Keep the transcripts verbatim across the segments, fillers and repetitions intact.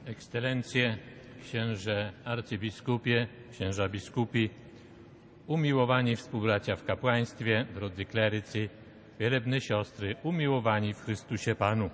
Ekscelencje, księże arcybiskupie, księża biskupi, umiłowani współbracia w kapłaństwie, drodzy klerycy, wielebne siostry, umiłowani w Chrystusie Panu.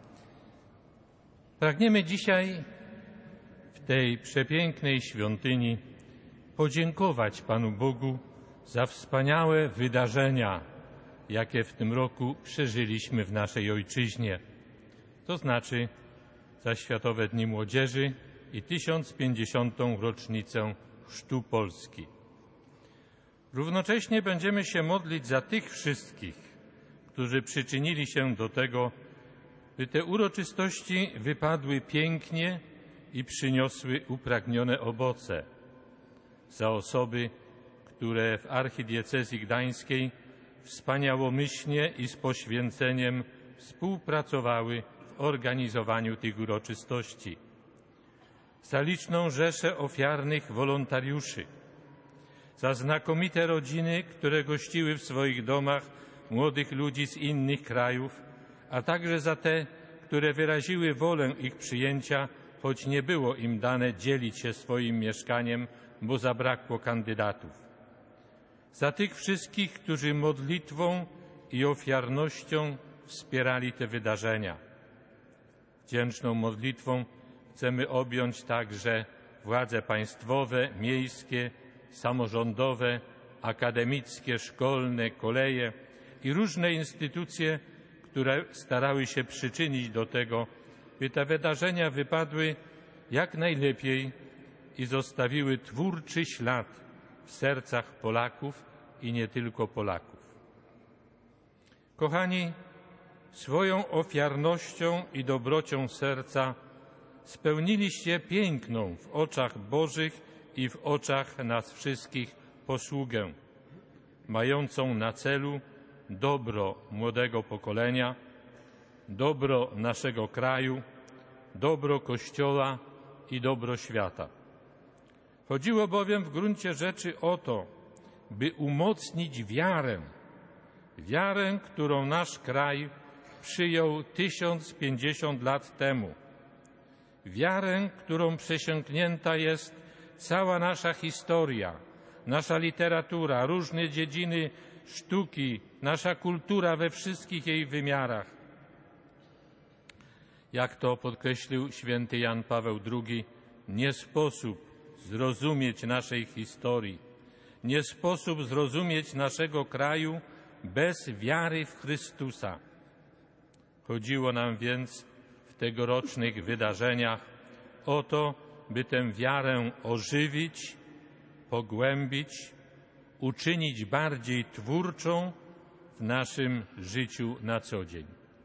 Pragniemy dzisiaj w tej przepięknej świątyni podziękować Panu Bogu za wspaniałe wydarzenia, jakie w tym roku przeżyliśmy w naszej ojczyźnie, to znaczy za Światowe Dni Młodzieży i tysiąc pięćdziesiątą rocznicę Chrztu Polski. Równocześnie będziemy się modlić za tych wszystkich, którzy przyczynili się do tego, by te uroczystości wypadły pięknie i przyniosły upragnione owoce. Za osoby, które w archidiecezji gdańskiej wspaniałomyślnie i z poświęceniem współpracowały w organizowaniu tych uroczystości. Za liczną rzeszę ofiarnych wolontariuszy. Za znakomite rodziny, które gościły w swoich domach młodych ludzi z innych krajów, a także za te, które wyraziły wolę ich przyjęcia, choć nie było im dane dzielić się swoim mieszkaniem, bo zabrakło kandydatów. Za tych wszystkich, którzy modlitwą i ofiarnością wspierali te wydarzenia. Wdzięczną modlitwą chcemy objąć także władze państwowe, miejskie, samorządowe, akademickie, szkolne, koleje i różne instytucje, które starały się przyczynić do tego, by te wydarzenia wypadły jak najlepiej i zostawiły twórczy ślad w sercach Polaków i nie tylko Polaków. Kochani, swoją ofiarnością i dobrocią serca spełniliście piękną w oczach Bożych i w oczach nas wszystkich posługę, mającą na celu dobro młodego pokolenia, dobro naszego kraju, dobro Kościoła i dobro świata. Chodziło bowiem w gruncie rzeczy o to, by umocnić wiarę, wiarę, którą nasz kraj przyjął tysiąc pięćdziesiąt lat temu, wiarę, którą przesiąknięta jest cała nasza historia, nasza literatura, różne dziedziny sztuki, nasza kultura we wszystkich jej wymiarach. Jak to podkreślił święty Jan Paweł drugi, nie sposób zrozumieć naszej historii, nie sposób zrozumieć naszego kraju bez wiary w Chrystusa. Chodziło nam więc w tegorocznych wydarzeniach o to, by tę wiarę ożywić, pogłębić, uczynić bardziej twórczą w naszym życiu na co dzień.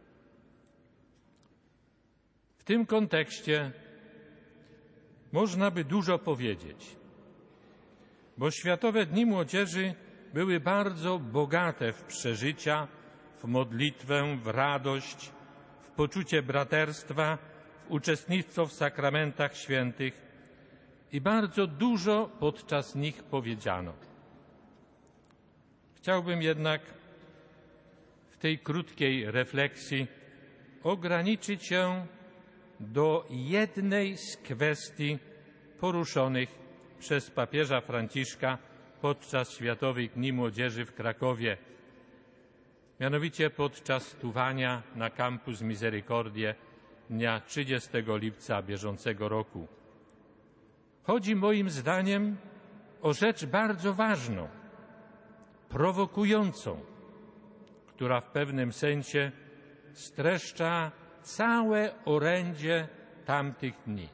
W tym kontekście można by dużo powiedzieć, bo Światowe Dni Młodzieży były bardzo bogate w przeżycia, w modlitwę, w radość, w poczucie braterstwa, w uczestnictwo w sakramentach świętych i bardzo dużo podczas nich powiedziano. Chciałbym jednak w tej krótkiej refleksji ograniczyć się do jednej z kwestii poruszonych przez papieża Franciszka podczas Światowych Dni Młodzieży w Krakowie, mianowicie podczas stuwania na Campus Misericordiae dnia trzydziestego lipca bieżącego roku. Chodzi moim zdaniem o rzecz bardzo ważną, prowokującą, która w pewnym sensie streszcza całe orędzie tamtych dni.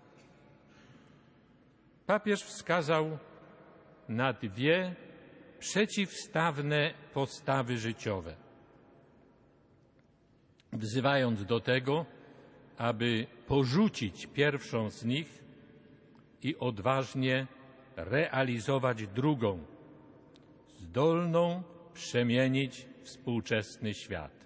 Papież wskazał na dwie przeciwstawne postawy życiowe, wzywając do tego, aby porzucić pierwszą z nich i odważnie realizować drugą, zdolną przemienić współczesny świat.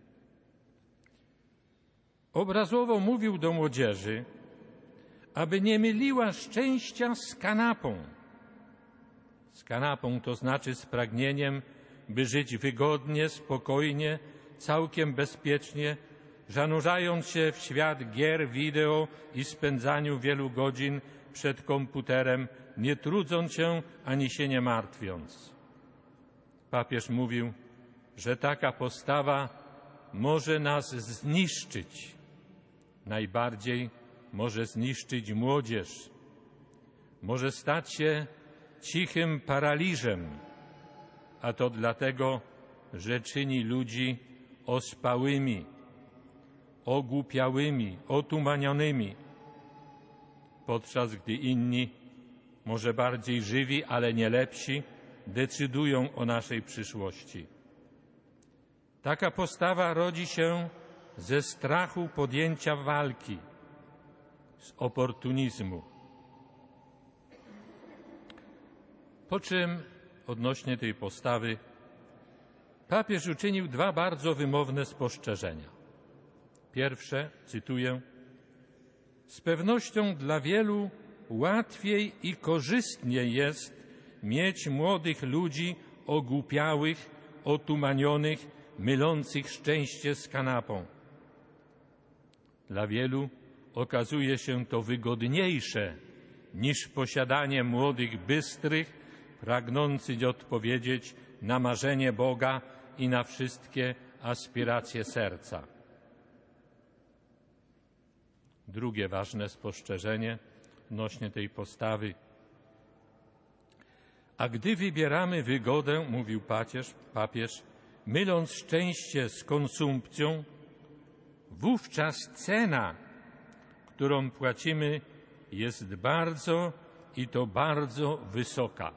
Obrazowo mówił do młodzieży, aby nie myliła szczęścia z kanapą. Z kanapą to znaczy z pragnieniem, by żyć wygodnie, spokojnie, całkiem bezpiecznie, zanurzając się w świat gier wideo i spędzaniu wielu godzin przed komputerem, nie trudząc się ani się nie martwiąc. Papież mówił, że taka postawa może nas zniszczyć. Najbardziej może zniszczyć młodzież. Może stać się cichym paraliżem, a to dlatego, że czyni ludzi ospałymi, ogłupiałymi, otumanionymi, podczas gdy inni, może bardziej żywi, ale nie lepsi, decydują o naszej przyszłości. Taka postawa rodzi się ze strachu podjęcia walki, z oportunizmu. Po czym, odnośnie tej postawy, papież uczynił dwa bardzo wymowne spostrzeżenia. Pierwsze, cytuję, z pewnością dla wielu łatwiej i korzystniej jest mieć młodych ludzi ogłupiałych, otumanionych, mylących szczęście z kanapą. Dla wielu okazuje się to wygodniejsze niż posiadanie młodych, bystrych, pragnących odpowiedzieć na marzenie Boga i na wszystkie aspiracje serca. Drugie ważne spostrzeżenie odnośnie tej postawy. A gdy wybieramy wygodę, mówił papież, papież, myląc szczęście z konsumpcją, wówczas cena, którą płacimy, jest bardzo i to bardzo wysoka.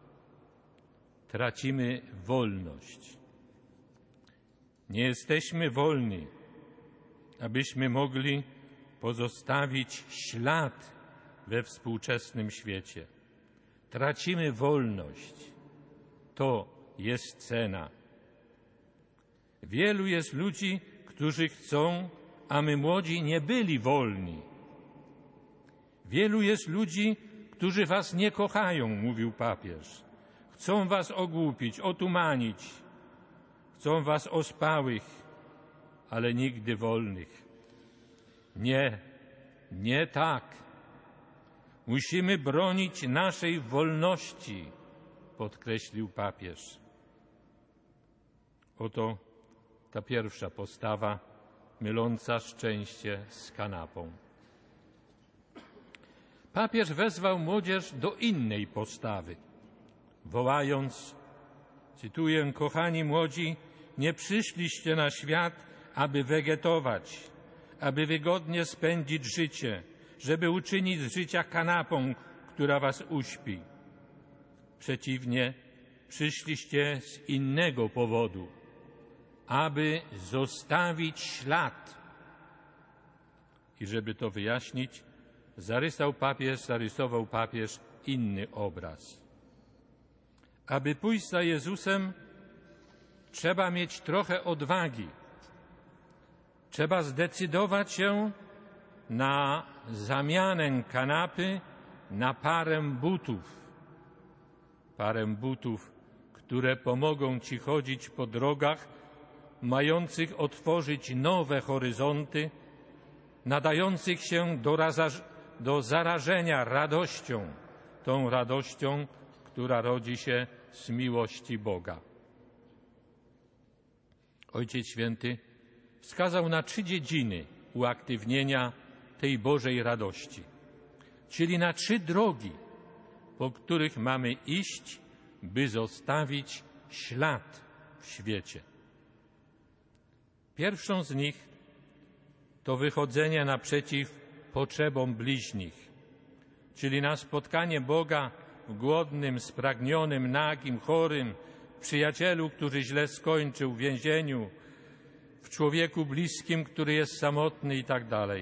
Tracimy wolność. Nie jesteśmy wolni, abyśmy mogli pozostawić ślad we współczesnym świecie. Tracimy wolność. To jest cena. Wielu jest ludzi, którzy chcą, a my młodzi nie byli wolni. Wielu jest ludzi, którzy was nie kochają, mówił papież. Chcą was ogłupić, otumanić. Chcą was ospałych, ale nigdy wolnych. Nie, nie tak. Musimy bronić naszej wolności, podkreślił papież. Oto ta pierwsza postawa, myląca szczęście z kanapą. Papież wezwał młodzież do innej postawy, wołając, cytuję, kochani młodzi, nie przyszliście na świat, aby wegetować, aby wygodnie spędzić życie, żeby uczynić z życia kanapą, która was uśpi. Przeciwnie, przyszliście z innego powodu, aby zostawić ślad. I żeby to wyjaśnić, zarysał papież, zarysował papież inny obraz. Aby pójść za Jezusem, trzeba mieć trochę odwagi. Trzeba zdecydować się na zamianę kanapy na parę butów. Parę butów, które pomogą ci chodzić po drogach, mających otworzyć nowe horyzonty, nadających się do, raza- do zarażenia radością, tą radością, która rodzi się z miłości Boga. Ojciec Święty wskazał na trzy dziedziny uaktywnienia tej Bożej radości, czyli na trzy drogi, po których mamy iść, by zostawić ślad w świecie. Pierwszą z nich to wychodzenie naprzeciw potrzebom bliźnich, czyli na spotkanie Boga w głodnym, spragnionym, nagim, chorym, przyjacielu, który źle skończył w więzieniu, w człowieku bliskim, który jest samotny i tak dalej.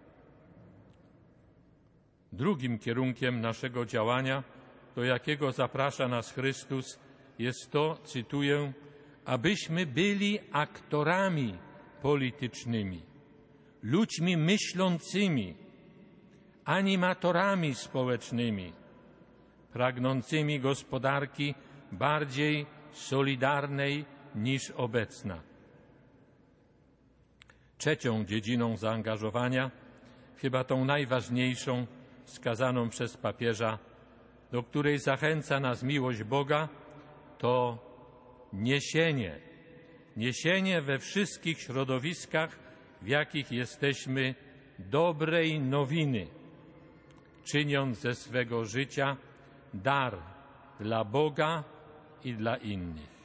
Drugim kierunkiem naszego działania, do jakiego zaprasza nas Chrystus, jest to, cytuję, abyśmy byli aktorami politycznymi, ludźmi myślącymi, animatorami społecznymi, pragnącymi gospodarki bardziej solidarnej niż obecna. Trzecią dziedziną zaangażowania, chyba tą najważniejszą, wskazaną przez papieża, do której zachęca nas miłość Boga, to niesienie, niesienie we wszystkich środowiskach, w jakich jesteśmy, dobrej nowiny, czyniąc ze swego życia dar dla Boga i dla innych.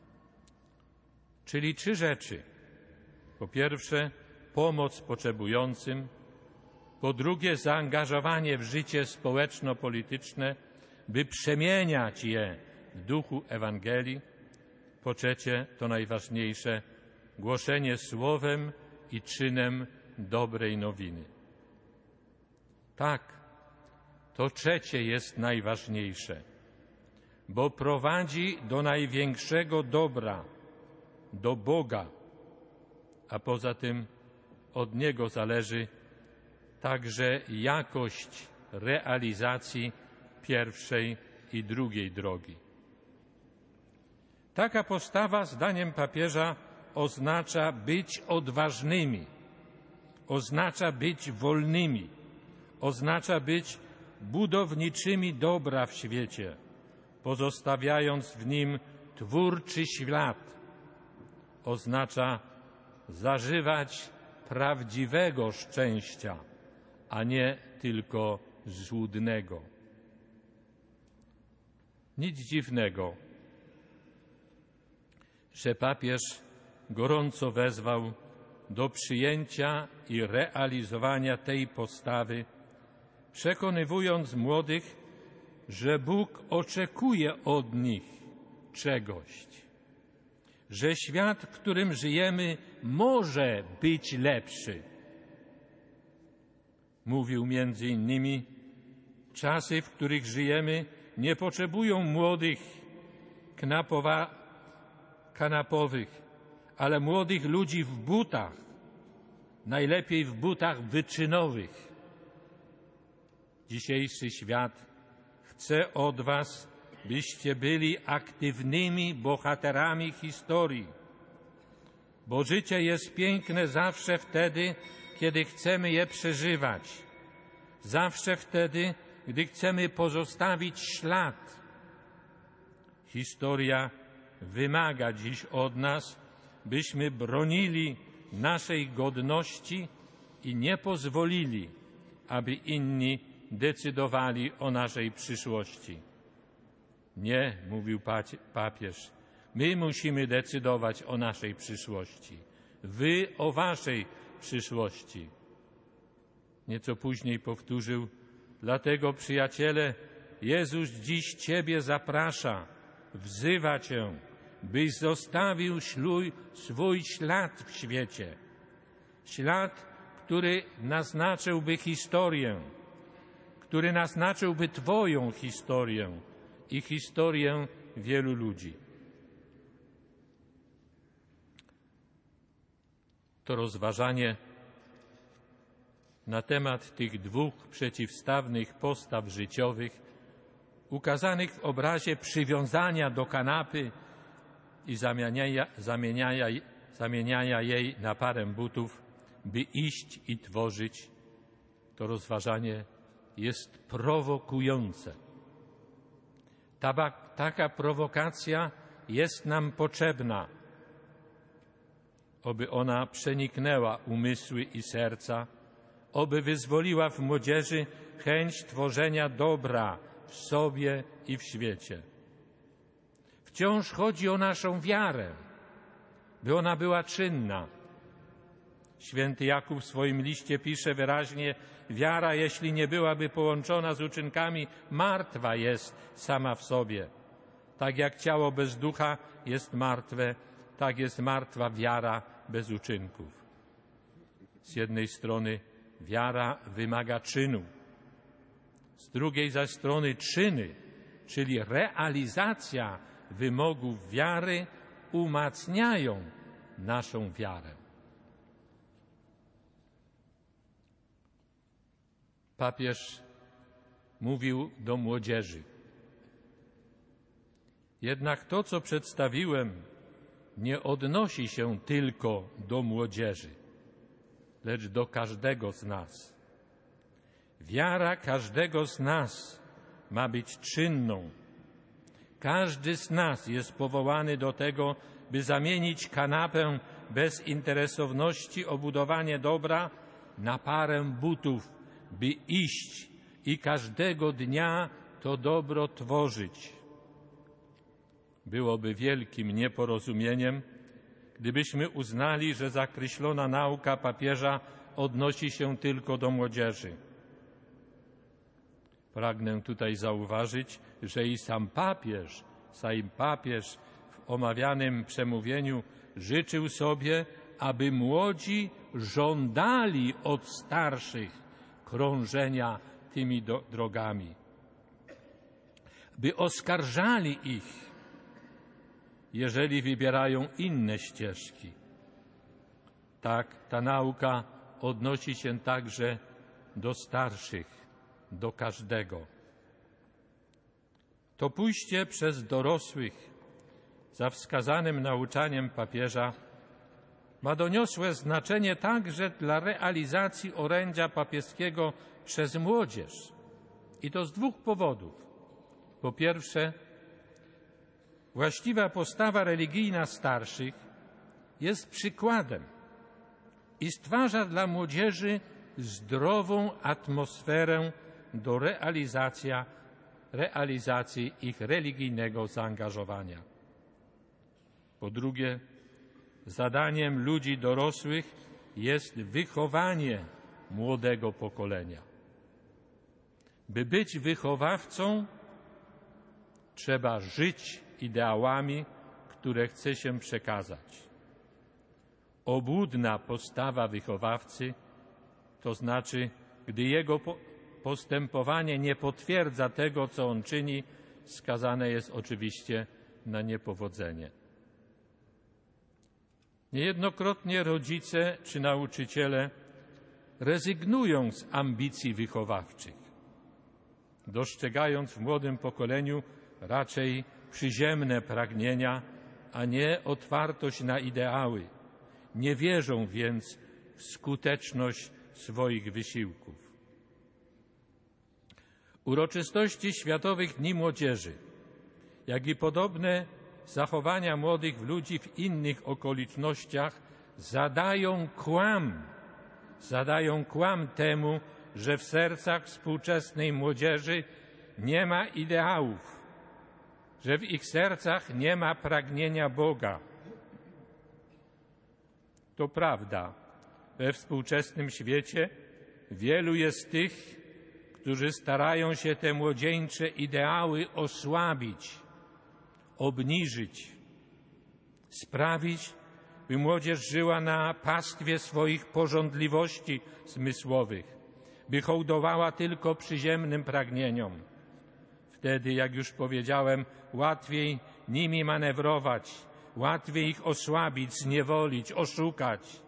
Czyli trzy rzeczy. Po pierwsze, pomoc potrzebującym. Po drugie, zaangażowanie w życie społeczno-polityczne, by przemieniać je w duchu Ewangelii. Po trzecie, to najważniejsze, głoszenie słowem i czynem dobrej nowiny. Tak, to trzecie jest najważniejsze, bo prowadzi do największego dobra, do Boga, a poza tym od Niego zależy także jakość realizacji pierwszej i drugiej drogi. Taka postawa, zdaniem papieża, oznacza być odważnymi, oznacza być wolnymi, oznacza być budowniczymi dobra w świecie, pozostawiając w nim twórczy ślad. Oznacza zażywać prawdziwego szczęścia, a nie tylko złudnego. Nic dziwnego, że papież gorąco wezwał do przyjęcia i realizowania tej postawy, przekonywując młodych, że Bóg oczekuje od nich czegoś, że świat, w którym żyjemy, może być lepszy. Mówił między innymi, czasy, w których żyjemy, nie potrzebują młodych, knapowa, kanapowych, ale młodych ludzi w butach, najlepiej w butach wyczynowych. Dzisiejszy świat chce od was, byście byli aktywnymi bohaterami historii, bo życie jest piękne zawsze wtedy, kiedy chcemy je przeżywać, zawsze wtedy, gdy chcemy pozostawić ślad. Historia wymaga dziś od nas, byśmy bronili naszej godności i nie pozwolili, aby inni decydowali o naszej przyszłości. Nie, mówił papież, my musimy decydować o naszej przyszłości. Wy o waszej przyszłości. Nieco później powtórzył, dlatego, przyjaciele, Jezus dziś Ciebie zaprasza, wzywa Cię, byś zostawił śluj, swój ślad w świecie. Ślad, który naznaczyłby historię, który naznaczyłby Twoją historię i historię wielu ludzi. To rozważanie na temat tych dwóch przeciwstawnych postaw życiowych, ukazanych w obrazie przywiązania do kanapy i zamieniania, zamieniania, zamieniania jej na parę butów, by iść i tworzyć, to rozważanie jest prowokujące. Ta, taka prowokacja jest nam potrzebna, oby ona przeniknęła umysły i serca, oby wyzwoliła w młodzieży chęć tworzenia dobra w sobie i w świecie. Wciąż chodzi o naszą wiarę, by ona była czynna. Święty Jakub w swoim liście pisze wyraźnie, wiara, jeśli nie byłaby połączona z uczynkami, martwa jest sama w sobie. Tak jak ciało bez ducha jest martwe, tak jest martwa wiara bez uczynków. Z jednej strony wiara wymaga czynu, z drugiej zaś strony czyny, czyli realizacja wymogów wiary, umacniają naszą wiarę. Papież mówił do młodzieży. Jednak to, co przedstawiłem, nie odnosi się tylko do młodzieży. lecz do każdego z nas. Wiara każdego z nas ma być czynną. Każdy z nas jest powołany do tego, by zamienić kanapę bezinteresowności o budowanie dobra na parę butów, by iść i każdego dnia to dobro tworzyć. Byłoby wielkim nieporozumieniem, gdybyśmy uznali, że zakreślona nauka papieża odnosi się tylko do młodzieży. Pragnę tutaj zauważyć, że i sam papież, sam papież w omawianym przemówieniu życzył sobie, aby młodzi żądali od starszych krążenia tymi do, drogami, by oskarżali ich, jeżeli wybierają inne ścieżki. Tak, ta nauka odnosi się także do starszych, do każdego. To pójście przez dorosłych za wskazanym nauczaniem papieża ma doniosłe znaczenie także dla realizacji orędzia papieskiego przez młodzież. I to z dwóch powodów. Po pierwsze, właściwa postawa religijna starszych jest przykładem i stwarza dla młodzieży zdrową atmosferę do realizacja, realizacji ich religijnego zaangażowania. Po drugie, zadaniem ludzi dorosłych jest wychowanie młodego pokolenia. By być wychowawcą, trzeba żyć ideałami, które chce się przekazać. Obłudna postawa wychowawcy, to znaczy, gdy jego postępowanie nie potwierdza tego, co on czyni, skazane jest oczywiście na niepowodzenie. Niejednokrotnie rodzice czy nauczyciele rezygnują z ambicji wychowawczych, dostrzegając w młodym pokoleniu raczej przyziemne pragnienia, a nie otwartość na ideały. Nie wierzą więc w skuteczność swoich wysiłków. Uroczystości Światowych Dni Młodzieży, jak i podobne zachowania młodych ludzi w innych okolicznościach zadają kłam, zadają kłam temu, że w sercach współczesnej młodzieży nie ma ideałów, że w ich sercach nie ma pragnienia Boga. To prawda, we współczesnym świecie wielu jest tych, którzy starają się te młodzieńcze ideały osłabić, obniżyć, sprawić, by młodzież żyła na pastwie swoich pożądliwości zmysłowych, by hołdowała tylko przyziemnym pragnieniom. Wtedy, jak już powiedziałem, łatwiej nimi manewrować, łatwiej ich osłabić, zniewolić, oszukać.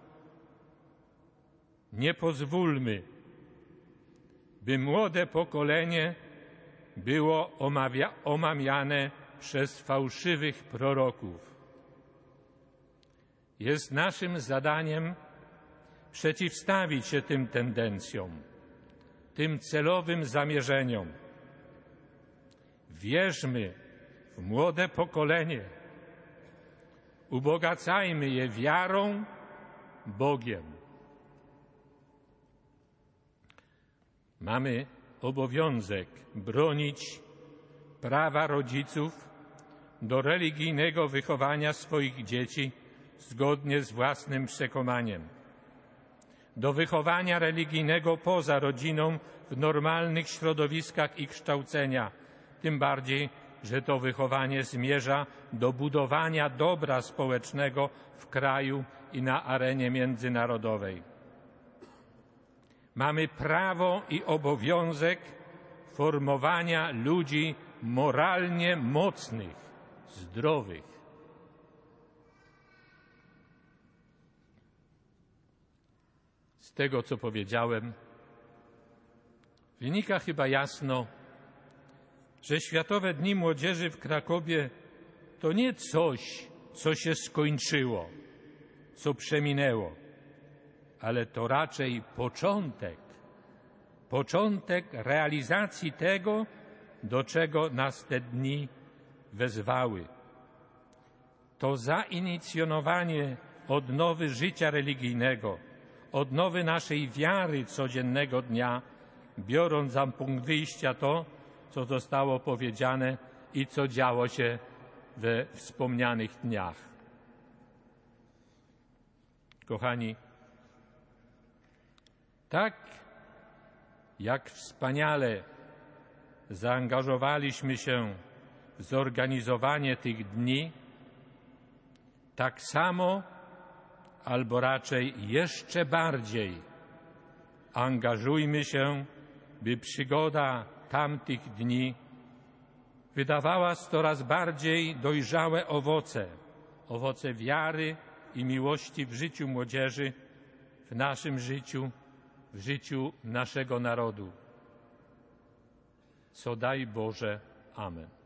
Nie pozwólmy, by młode pokolenie było omawia- omamiane przez fałszywych proroków. Jest naszym zadaniem przeciwstawić się tym tendencjom, tym celowym zamierzeniom. Wierzmy w młode pokolenie, ubogacajmy je wiarą, Bogiem. Mamy obowiązek bronić prawa rodziców do religijnego wychowania swoich dzieci zgodnie z własnym przekonaniem, do wychowania religijnego poza rodziną w normalnych środowiskach ich kształcenia, tym bardziej, że to wychowanie zmierza do budowania dobra społecznego w kraju i na arenie międzynarodowej. Mamy prawo i obowiązek formowania ludzi moralnie mocnych, zdrowych. Z tego, co powiedziałem, wynika chyba jasno, że Światowe Dni Młodzieży w Krakowie to nie coś, co się skończyło, co przeminęło, ale to raczej początek, początek realizacji tego, do czego nas te dni wezwały. To zainicjonowanie odnowy życia religijnego, odnowy naszej wiary codziennego dnia, biorąc za punkt wyjścia to, co zostało powiedziane i co działo się we wspomnianych dniach. Kochani, tak jak wspaniale zaangażowaliśmy się w zorganizowanie tych dni, tak samo, albo raczej jeszcze bardziej, angażujmy się, by przygoda tamtych dni wydawała coraz bardziej dojrzałe owoce, owoce wiary i miłości w życiu młodzieży, w naszym życiu, w życiu naszego narodu. Co daj Boże. Amen.